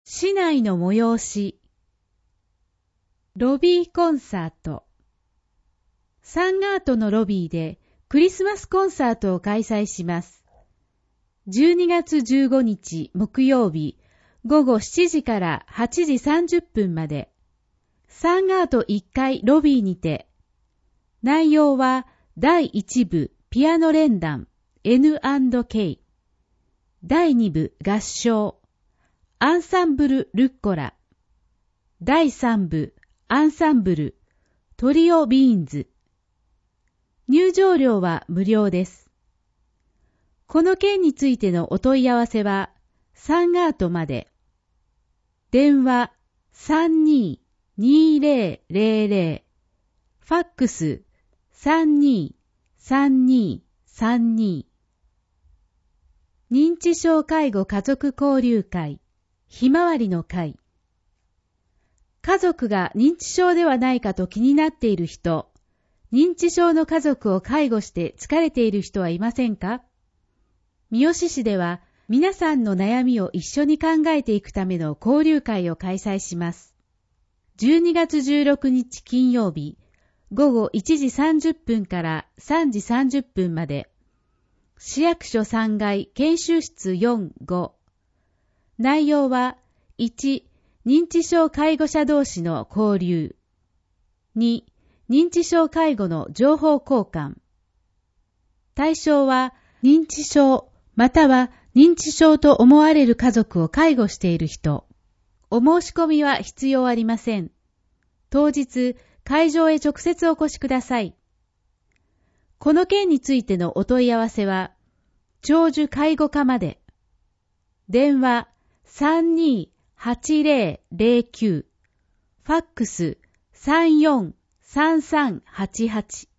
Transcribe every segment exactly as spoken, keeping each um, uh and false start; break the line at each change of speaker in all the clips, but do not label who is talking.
市内の催し、ロビーコンサート。サンガートのロビーでクリスマスコンサートを開催します。じゅうにがつじゅうごにち木曜日ごごしちじからはちじさんじゅっぷんまで、サンガートいっかいロビーにて、内容はだいいちぶピアノ連弾 エヌアンドケー、だいにぶ合唱アンサンブルルッコラ、だいさんぶアンサンブルトリオビーンズ。入場料は無料です。この件についてのお問い合わせはサンガートまで。電話 さんにーにーぜろぜろぜろ、ファックス さんにーさんにーさんにー。認知症介護家族交流会ひまわりの会。家族が認知症ではないかと気になっている人、認知症の家族を介護して疲れている人はいませんか？三好市では皆さんの悩みを一緒に考えていくための交流会を開催します。じゅうにがつじゅうろくにち金曜日、ごごいちじさんじゅっぷんからさんじさんじゅっぷんまで、市役所さんがい研修室よん、ご。内容はいち、認知症介護者同士の交流。に、認知症介護の情報交換。対象は認知症または認知症と思われる家族を介護している人。お申し込みは必要ありません。当日、会場へ直接お越しください。この件についてのお問い合わせは、長寿介護課まで。電話 さんにーはちぜろぜろきゅう、ファックス さんよんさんさんはちはち。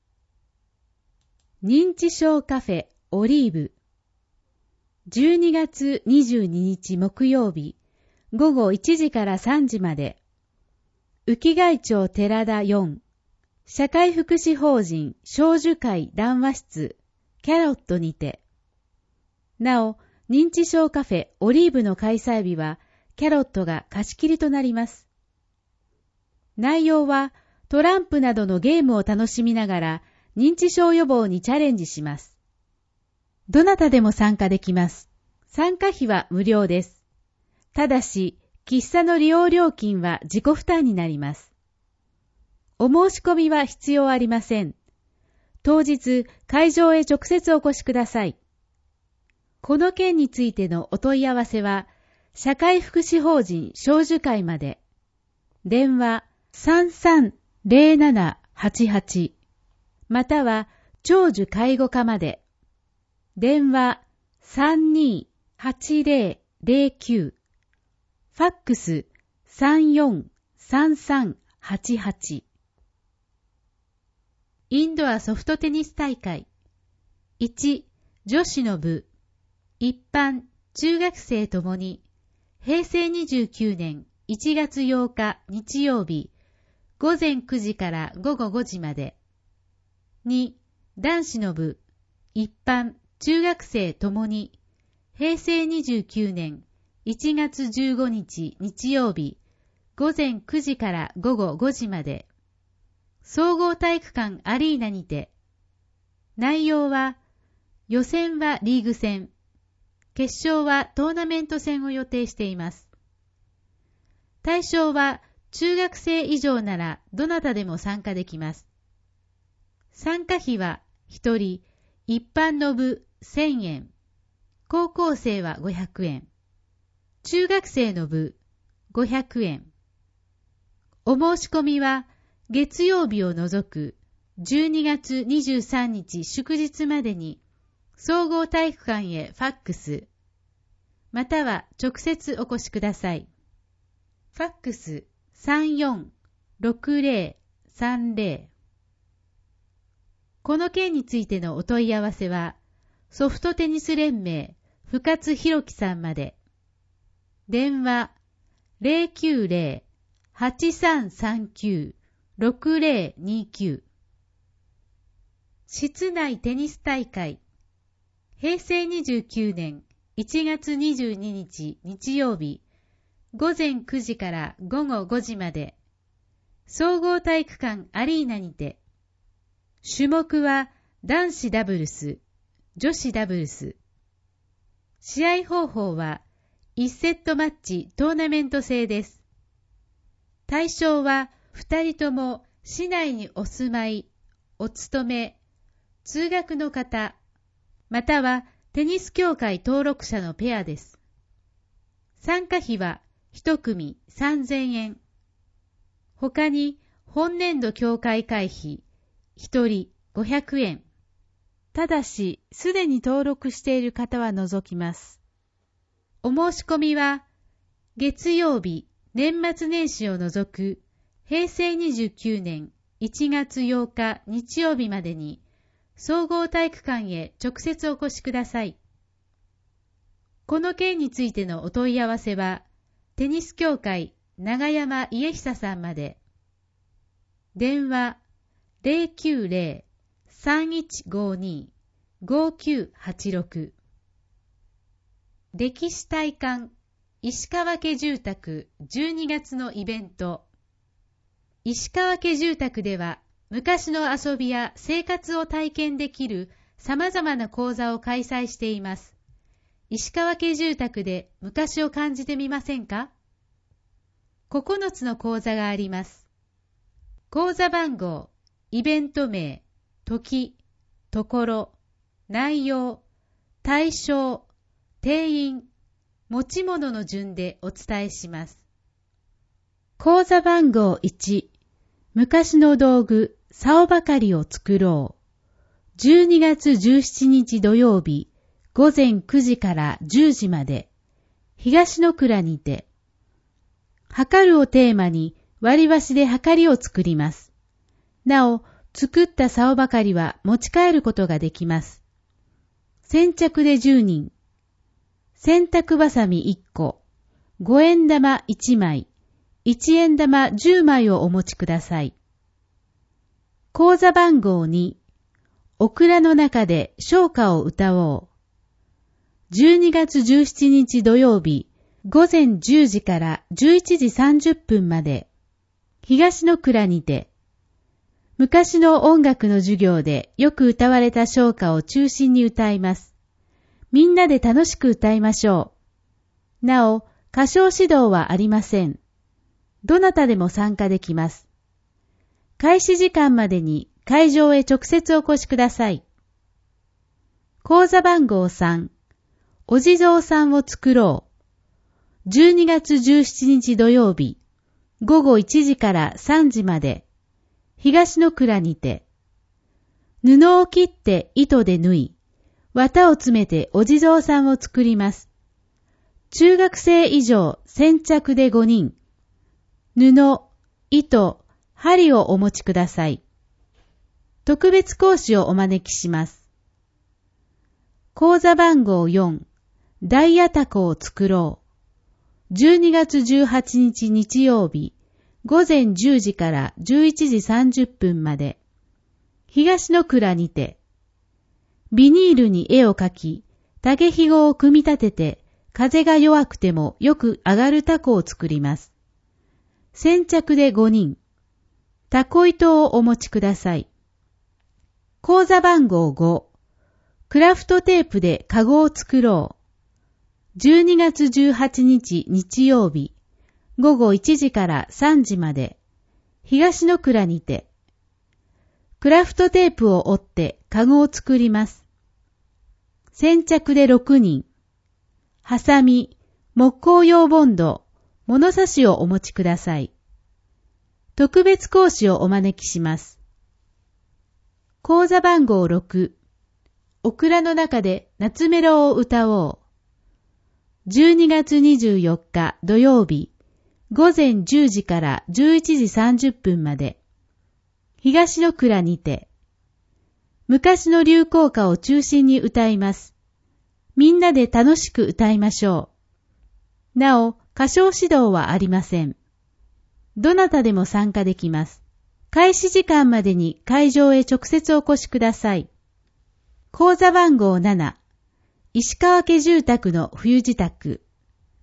認知症カフェオリーブ。じゅうにがつにじゅうににち木曜日、ごごいちじからさんじまで、浮貝町寺田よん、社会福祉法人長寿会談話室キャロットにて。なお、認知症カフェオリーブの開催日はキャロットが貸し切りとなります。内容はトランプなどのゲームを楽しみながら認知症予防にチャレンジします。どなたでも参加できます。参加費は無料です。ただし、喫茶の利用料金は自己負担になります。お申し込みは必要ありません。当日、会場へ直接お越しください。この件についてのお問い合わせは、社会福祉法人長寿会まで。電話 さんさんぜろななはちはち または長寿介護課まで。電話 さんにーはちぜろぜろきゅう、ファックス さんよんさんさんはちはち。インドアソフトテニス大会。いち、女子の部。一般、中学生ともに、へいせいにじゅうきゅうねんいちがつようか日曜日、ごぜんくじからごごごじまで。に、男子の部。一般、中学生ともに、へいせいにじゅうきゅうねんいちがつじゅうごにち日曜日、ごぜんくじからごごごじまで。総合体育館アリーナにて。内容は、予選はリーグ戦、決勝はトーナメント戦を予定しています。対象は中学生以上ならどなたでも参加できます。参加費はひとり、一般の部せんえん、高校生はごひゃくえん、中学生の部ごひゃくえん。お申し込みは月曜日を除くじゅうにがつにじゅうさんにち祝日までに総合体育館へファックス、または直接お越しください。ファックス さんよんろくぜろさんぜろ。この件についてのお問い合わせは、ソフトテニス連盟深津博樹さんまで。電話 ゼロきゅうゼロ はちさんさんきゅう ろくゼロにきゅう。室内テニス大会。へいせいにじゅうきゅうねんいちがつにじゅうににち日曜日、 午前くじから午後ごじまで、総合体育館アリーナにて、種目は男子ダブルス、女子ダブルス。試合方法はいちセットマッチトーナメント制です。対象はふたりとも市内にお住まい、お勤め、通学の方、またはテニス協会登録者のペアです。参加費は一組さんぜんえん。他に本年度協会会費一人ごひゃくえん。ただし、すでに登録している方は除きます。お申し込みは、月曜日、年末年始を除く、へいせいにじゅうきゅうねんいちがつようか日曜日までに、総合体育館へ直接お越しください。この件についてのお問い合わせは、テニス協会長山家久さんまで。電話 ゼロきゅうゼロ さんいちごに ごきゅうはちろく。歴史体感石川家住宅じゅうにがつのイベント。石川家住宅では昔の遊びや生活を体験できる様々な講座を開催しています。石川家住宅で昔を感じてみませんか？ここのつの講座があります。講座番号、イベント名、時、ところ、内容、対象、定員、持ち物の順でお伝えします。講座番号いち、昔の道具、竿ばかりを作ろう。じゅうにがつじゅうしちにち土曜日、午前くじからじゅうじまで、東の倉にて、測るをテーマに割り箸で測りを作ります。なお、作った竿ばかりは持ち帰ることができます。先着でじゅうにん。洗濯ばさみいっこ、ごえん玉いちまい、いちえん玉じゅうまいをお持ちください。講座番号に、オクラの中で唱歌を歌おう。じゅうにがつじゅうしちにち土曜日、午前じゅうじからじゅういちじさんじゅっぷんまで、東の倉にて、昔の音楽の授業でよく歌われた唱歌を中心に歌います。みんなで楽しく歌いましょう。なお、歌唱指導はありません。どなたでも参加できます。開始時間までに会場へ直接お越しください。講座番号さん、お地蔵さんを作ろう。じゅうにがつじゅうしちにち土曜日、午後いちじからさんじまで、東の倉にて、布を切って糸で縫い、綿を詰めてお地蔵さんを作ります。中学生以上先着でごにん。布、糸、針をお持ちください。特別講師をお招きします。講座番号よん、ダイヤタコを作ろう。じゅうにがつじゅうはちにち日曜日、午前じゅうじからじゅういちじさんじゅっぷんまで、東の倉にて、ビニールに絵を描き、竹ひごを組み立てて、風が弱くてもよく上がるタコを作ります。先着でごにん。タコ糸をお持ちください。講座番号ご。クラフトテープでカゴを作ろう。じゅうにがつじゅうはちにち日曜日、午後いちじからさんじまで、東の倉にて、クラフトテープを折ってカゴを作ります。先着でろくにん。ハサミ、木工用ボンド、物差しをお持ちください。特別講師をお招きします。講座番号ろく。オクラの中で夏メロを歌おう。じゅうにがつにじゅうよっか土曜日、午前じゅうじからじゅういちじさんじゅっぷんまで、東の倉にて、昔の流行歌を中心に歌います。みんなで楽しく歌いましょう。なお、歌唱指導はありません。どなたでも参加できます。開始時間までに会場へ直接お越しください。講座番号なな、石川家住宅の冬支度。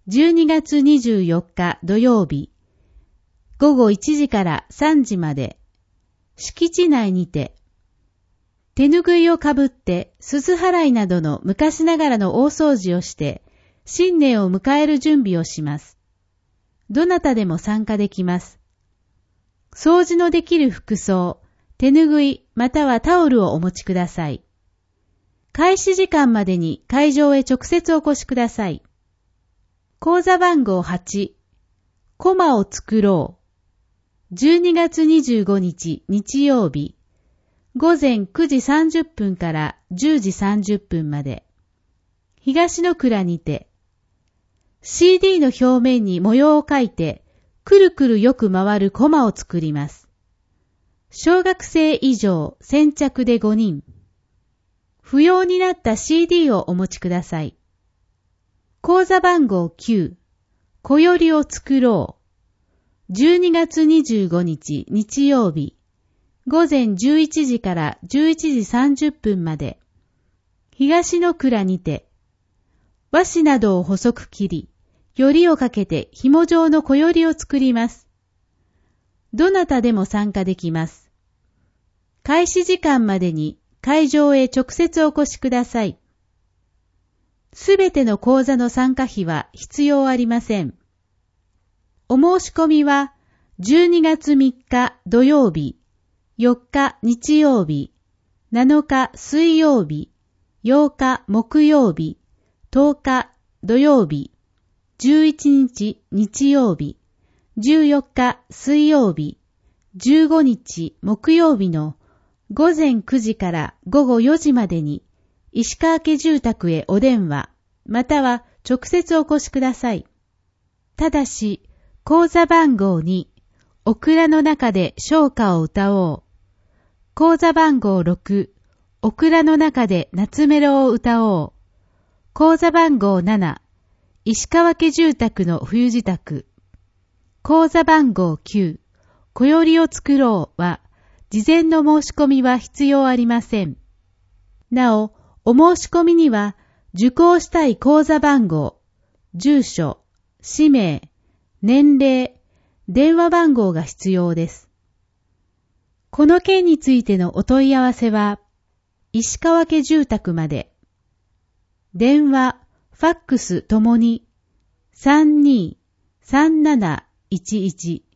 じゅうにがつにじゅうよっか土曜日、ごごいちじからさんじまで、敷地内にて、手ぬぐいをかぶってすす払いなどの昔ながらの大掃除をして、新年を迎える準備をします。どなたでも参加できます。掃除のできる服装、手ぬぐいまたはタオルをお持ちください。開始時間までに会場へ直接お越しください。口座番号はち、コマを作ろう。じゅうにがつにじゅうごにち日曜日、ごぜんくじさんじゅっぷんからじゅうじさんじゅっぷんまで。東の蔵にて、シーディー の表面に模様を描いて、くるくるよく回るコマを作ります。小学生以上先着でごにん。不要になった シーディー をお持ちください。口座番号きゅう、こよりを作ろう。じゅうにがつにじゅうごにち日曜日、ごぜんじゅういちじからじゅういちじさんじゅっぷんまで。東の蔵にて、和紙などを細く切り、よりをかけて紐状のこよりを作ります。どなたでも参加できます。開始時間までに会場へ直接お越しください。すべての講座の参加費は必要ありません。お申し込みはじゅうにがつみっか土曜日、よっか日曜日、なのか水曜日、ようか木曜日、とおか土曜日、じゅういちにち日曜日、じゅうよっか水曜日、じゅうごにち木曜日のごぜんくじからごごよじまでに石川家住宅へお電話、または直接お越しください。ただし、口座番号に、オクラの中で唱歌を歌おう。口座番号ろく、オクラの中で夏メロを歌おう。口座番号なな、石川家住宅の冬支度。口座番号きゅう、こよりを作ろうは、事前の申し込みは必要ありません。なお、お申し込みには、受講したい口座番号、住所、氏名、年齢、電話番号が必要です。この件についてのお問い合わせは、石川家住宅まで。電話、ファックスともに、さんにーさんなないちいち